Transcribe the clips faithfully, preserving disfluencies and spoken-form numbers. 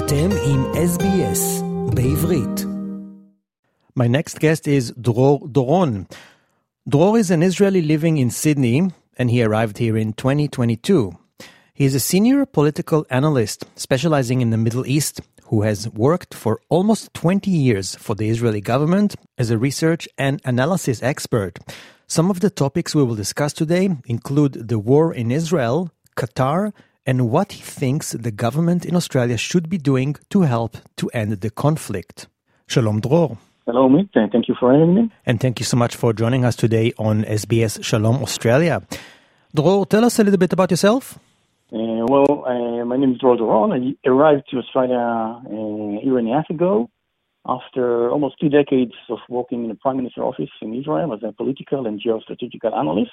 אתם עם S B S בעברית. My next guest is Dror Doron. Dror is an Israeli living in Sydney, and he arrived here in twenty twenty-two. He is a senior political analyst specializing in the Middle East who has worked for almost twenty years for the Israeli government as a research and analysis expert. Some of the topics we will discuss today include the war in Israel, Qatar, and what he thinks the government in Australia should be doing to help to end the conflict. Shalom, Dror. Hello, Mitt. Thank you for having me. And thank you so much for joining us today on S B S Shalom Australia. Dror, tell us a little bit about yourself. Uh, well, uh, my name is Dror Doron. I arrived to Australia uh, a year and a half ago after almost two decades of working in the Prime Minister's office in Israel as a political and geostrategical analyst.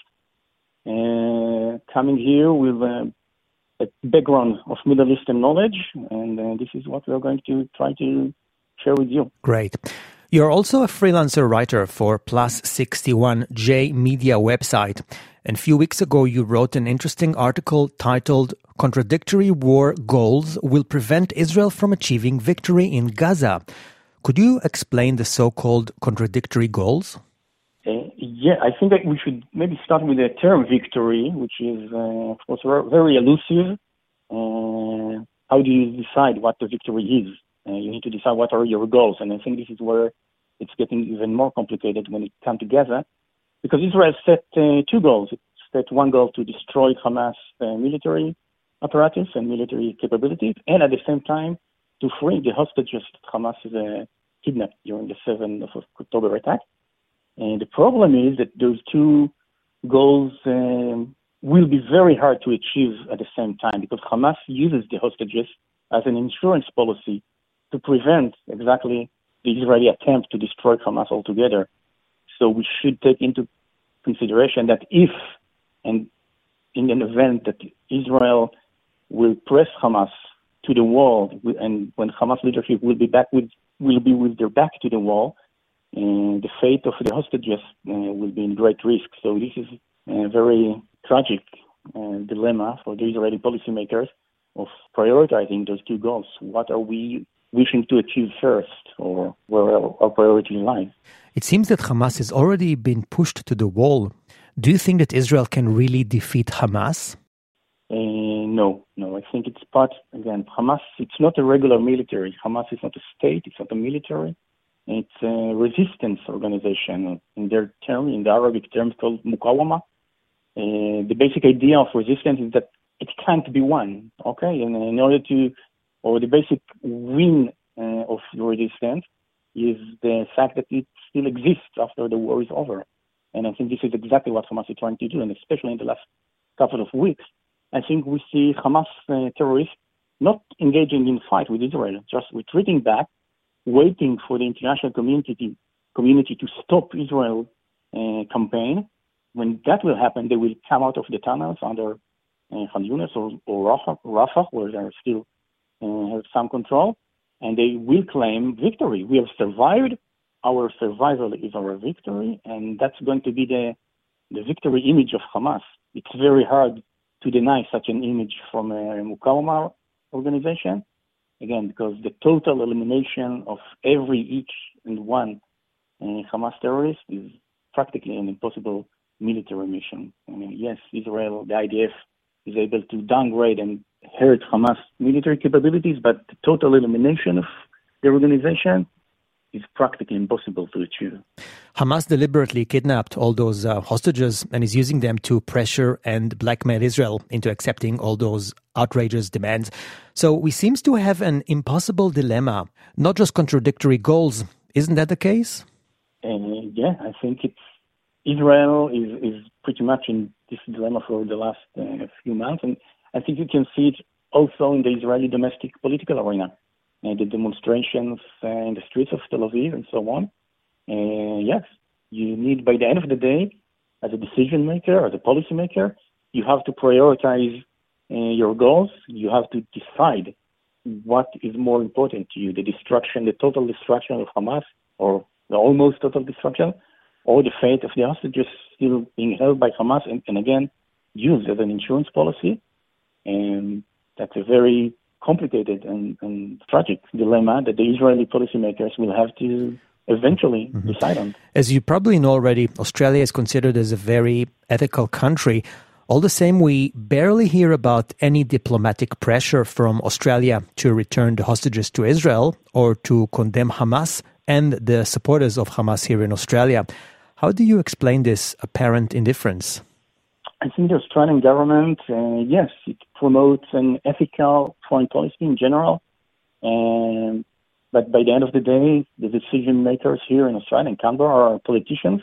Uh, coming here with uh, a background of Middle Eastern knowledge, and uh, this is what we're going to try to share with you. Great. You're also a freelancer writer for Plus sixty-one J Media website. And a few weeks ago, you wrote an interesting article titled Contradictory War Goals Will Prevent Israel from Achieving Victory in Gaza. Could you explain the so-called contradictory goals? Uh, yeah, I think that we should maybe start with the term victory, which is, uh, of course, very elusive. Uh, how do you decide what the victory is? Uh, you need to decide what are your goals. And I think this is where it's getting even more complicated when it comes to Gaza, because Israel set uh, two goals. It set one goal to destroy Hamas uh, military apparatus and military capabilities, and at the same time to free the hostages that Hamas is uh, kidnapped during the seventh of October attack. And the problem is that those two goals um, will be very hard to achieve at the same time, because Hamas uses the hostages as an insurance policy to prevent exactly the Israeli attempt to destroy Hamas altogether. So we should take into consideration that if, and in an event that Israel will press Hamas to the wall, and when Hamas leadership will be back with, will be with their back to the wall, and the fate of the hostages uh, will be in great risk. So this is a very tragic uh, dilemma for the Israeli policymakers of prioritizing those two goals. What are we wishing to achieve first, or where our, our priority lies? It seems that Hamas has already been pushed to the wall. Do you think that Israel can really defeat Hamas? Uh, no, no. I think it's part, again, Hamas, it's not a regular military. Hamas is not a state, it's not a military. It's a resistance organization. In their term, in the Arabic term, called Mukawama. Uh, the basic idea of resistance is that it can't be won, okay? And in order to, or the basic win uh, of the resistance is the fact that it still exists after the war is over. And I think this is exactly what Hamas is trying to do, and especially in the last couple of weeks. I think we see Hamas uh, terrorists not engaging in fight with Israel, just retreating back, waiting for the international community community to stop Israel uh, campaign. When that will happen, they will come out of the tunnels under uh, Khan Yunis or, or Rafah, Rafah, where they are still uh, have some control, and they will claim victory. We have survived. Our survival is our victory, and that's going to be the the victory image of Hamas. It's very hard to deny such an image from a Mukawama organization. Again, because the total elimination of every each and one uh, Hamas terrorist is practically an impossible military mission. I mean, yes, Israel, the I D F, is able to downgrade and hurt Hamas military capabilities, but the total elimination of the organization is practically impossible to achieve. Hamas deliberately kidnapped all those uh, hostages and is using them to pressure and blackmail Israel into accepting all those outrageous demands. So we seem to have an impossible dilemma, not just contradictory goals. Isn't that the case? Uh, yeah, I think it's Israel is, is pretty much in this dilemma for the last uh, few months, and I think you can see it also in the Israeli domestic political arena. Uh, the demonstrations uh, in the streets of Tel Aviv and so on. Uh, yes, you need, by the end of the day, as a decision maker, as a policy maker, you have to prioritize uh, your goals. You have to decide what is more important to you, the destruction, the total destruction of Hamas, or the almost total destruction, or the fate of the hostages still being held by Hamas, and, and again, used as an insurance policy. And that's a very complicated and, and tragic dilemma that the Israeli policymakers will have to eventually mm-hmm. decide on. As you probably know already, Australia is considered as a very ethical country. All the same, we barely hear about any diplomatic pressure from Australia to return the hostages to Israel or to condemn Hamas and the supporters of Hamas here in Australia. How do you explain this apparent indifference? I think the Australian government, uh, yes, it promotes an ethical foreign policy in general. And, but by the end of the day, the decision makers here in Australia and Canberra are politicians.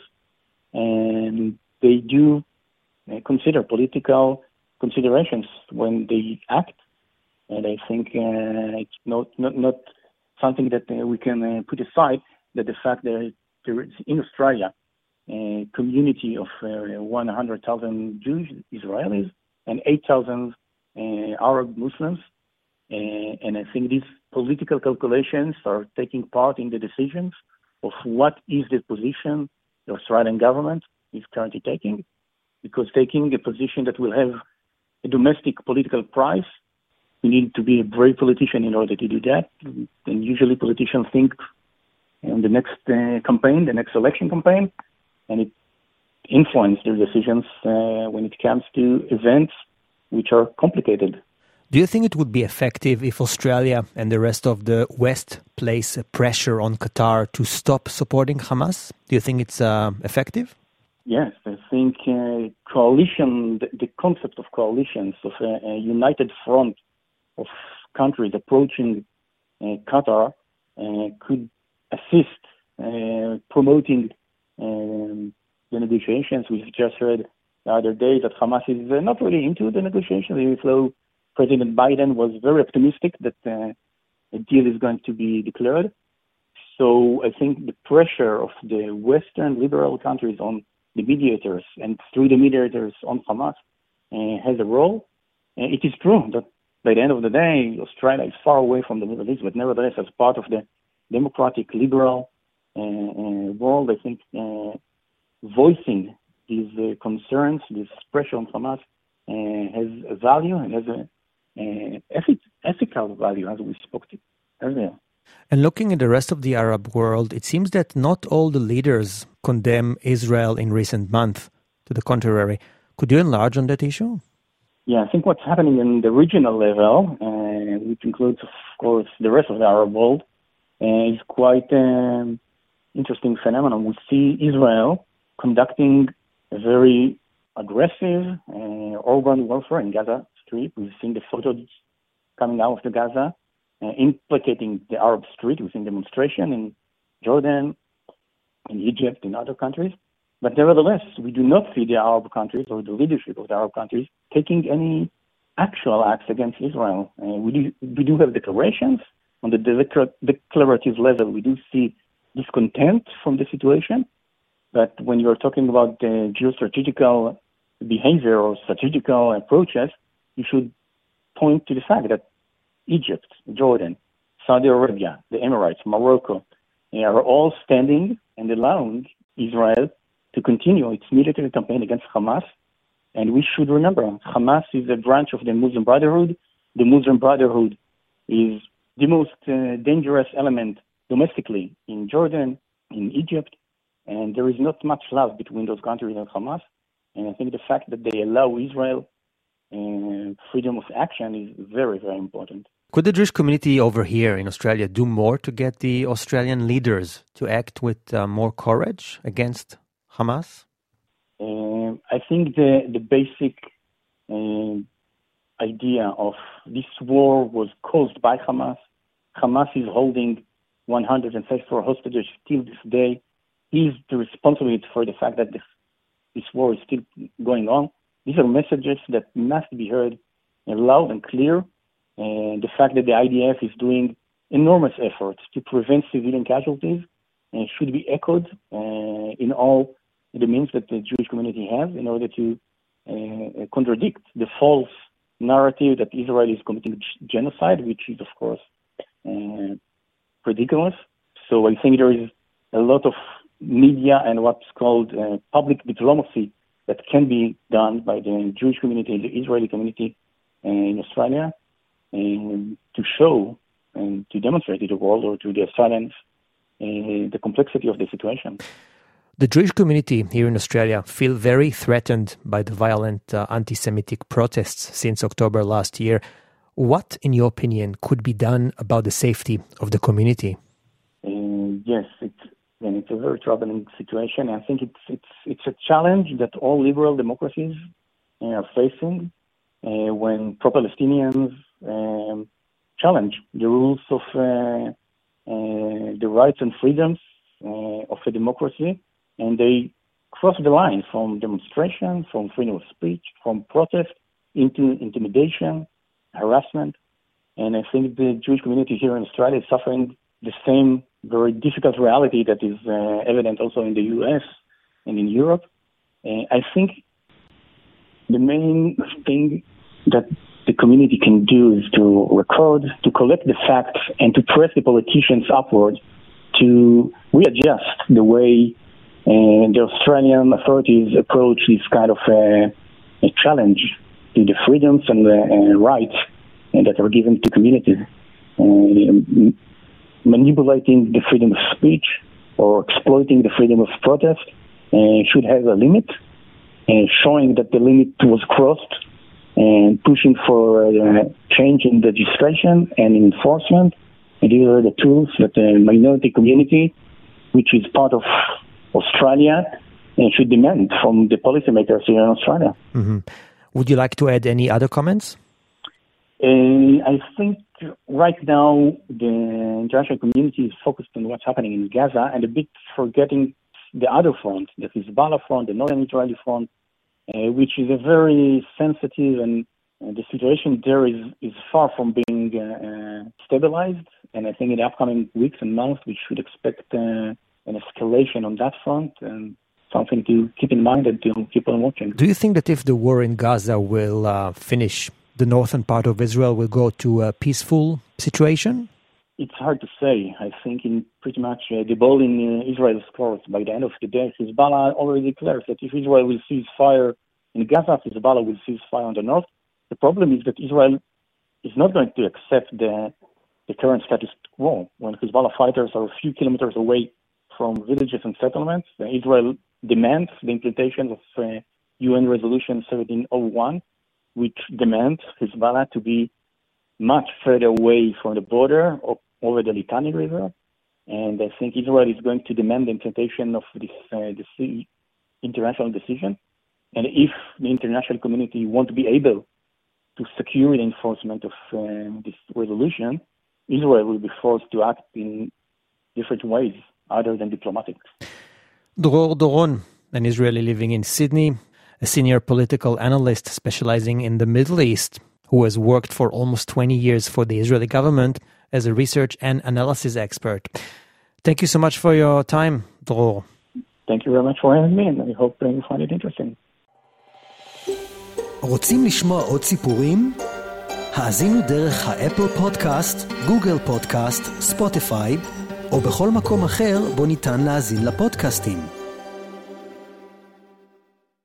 And they do uh, consider political considerations when they act. And I think uh, it's not, not, not something that uh, we can uh, put aside, that the fact that there is in Australia a community of uh, one hundred thousand Jews, Israelis, and eight thousand uh, Arab Muslims. Uh, and I think these political calculations are taking part in the decisions of what is the position the Australian government is currently taking, because taking a position that will have a domestic political price, you need to be a brave politician in order to do that. And usually politicians think in the next uh, campaign, the next election campaign, and it influences their decisions uh, when it comes to events which are complicated. Do you think it would be effective if Australia and the rest of the West place pressure on Qatar to stop supporting Hamas? Do you think it's uh, effective? Yes, I think uh, coalition, the, the concept of coalitions, of a, a united front of countries approaching uh, Qatar uh, could assist uh, promoting Um, the negotiations. We've just heard the other day that Hamas is uh, not really into the negotiations, even though President Biden was very optimistic that uh, a deal is going to be declared. So I think the pressure of the Western liberal countries on the mediators and through the mediators on Hamas uh, has a role. Uh, it is true that by the end of the day, Australia is far away from the Middle East, but nevertheless, as part of the democratic, liberal Uh, uh, world, I think uh, voicing these uh, concerns, this pressure on Hamas, uh, has a value and has a uh, ethic- ethical value, as we spoke to earlier. And looking at the rest of the Arab world, it seems that not all the leaders condemn Israel in recent months. To the contrary, could you enlarge on that issue? Yeah, I think what's happening in the regional level, uh, which includes, of course, the rest of the Arab world, uh, is quite Um, interesting phenomenon. We see Israel conducting a very aggressive uh, urban warfare in Gaza Strip. We've seen the photos coming out of the Gaza, uh, implicating the Arab Street. We've seen demonstration in Jordan, in Egypt, in other countries. But nevertheless, we do not see the Arab countries or the leadership of the Arab countries taking any actual acts against Israel. Uh, we, do, we do have declarations. On the declar- declarative level, we do see discontent from the situation, but when you're talking about the geostrategical behavior or strategical approaches, you should point to the fact that Egypt, Jordan, Saudi Arabia, the Emirates, Morocco, they are all standing and allowing Israel to continue its military campaign against Hamas. And we should remember, Hamas is a branch of the Muslim Brotherhood. The Muslim Brotherhood is the most uh, dangerous element domestically in Jordan, in Egypt, and there is not much love between those countries and Hamas. And I think the fact that they allow Israel uh, freedom of action is very, very important. Could the Jewish community over here in Australia do more to get the Australian leaders to act with uh, more courage against Hamas? Uh, I think the, the basic uh, idea of this war was caused by Hamas. Hamas is holding one hundred thirty-four hostages till this day. He's the responsibility for the fact that this, this war is still going on. These are messages that must be heard loud and clear. And the fact that the I D F is doing enormous efforts to prevent civilian casualties uh, should be echoed uh, in all the means that the Jewish community has in order to uh, contradict the false narrative that Israel is committing genocide, which is, of course, uh, ridiculous. So I think there is a lot of media and what's called uh, public diplomacy that can be done by the Jewish community, the Israeli community uh, in Australia, and to to show and to demonstrate to the world or to the assailants uh, the complexity of the situation. The Jewish community here in Australia feel very threatened by the violent uh, anti-Semitic protests since October last year. What, in your opinion, could be done about the safety of the community? Uh, yes, it's, and it's a very troubling situation. I think it's it's it's a challenge that all liberal democracies uh, are facing uh, when pro-Palestinians um, challenge the rules of uh, uh, the rights and freedoms uh, of a democracy, and they cross the line from demonstration, from freedom of speech, from protest into intimidation, harassment. And I think the Jewish community here in Australia is suffering the same very difficult reality that is uh, evident also in the U S and in Europe. Uh, I think the main thing that the community can do is to record, to collect the facts, and to press the politicians upward to readjust the way uh, the Australian authorities approach this kind of uh, a challenge to the freedoms and the uh, rights uh, that are given to communities. Uh, manipulating the freedom of speech or exploiting the freedom of protest uh, should have a limit, uh, showing that the limit was crossed, and pushing for uh, change in legislation and in enforcement. And these are the tools that the minority community, which is part of Australia, uh, should demand from the policymakers here in Australia. Mm-hmm. Would you like to add any other comments? Uh, I think right now the international community is focused on what's happening in Gaza and a bit forgetting the other front, the Hezbollah front, the northern Israeli front, uh, which is a very sensitive, and uh, the situation there is, is far from being uh, uh, stabilized. And I think in the upcoming weeks and months we should expect uh, an escalation on that front, and something to keep in mind and to keep on watching. Do you think that if the war in Gaza will uh, finish, the northern part of Israel will go to a peaceful situation? It's hard to say. I think in pretty much uh, the ball in uh, Israel's court. By the end of the day, Hezbollah already declares that if Israel will cease fire in Gaza, Hezbollah will cease fire on the north. The problem is that Israel is not going to accept the, the current status quo. When Hezbollah fighters are a few kilometers away from villages and settlements, uh, Israel demands the implementation of uh, U N Resolution seventeen oh one, which demands Hezbollah to be much further away from the border or over the Litani River. And I think Israel is going to demand the implementation of this, uh, this international decision. And if the international community won't be able to secure the enforcement of uh, this resolution, Israel will be forced to act in different ways other than diplomatic. Dror Doron, an Israeli living in Sydney, a senior political analyst specializing in the Middle East, who has worked for almost twenty years for the Israeli government as a research and analysis expert. Thank you so much for your time, Dror. Thank you very much for having me, and I hope you find it interesting. רוצים לשמוע עוד סיפורים? האזינו דרך האפל פודקאסט, גוגל פודקאסט, ספוטיפיי, או בכל מקום אחר בו ניתן להאזין לפודקאסטים.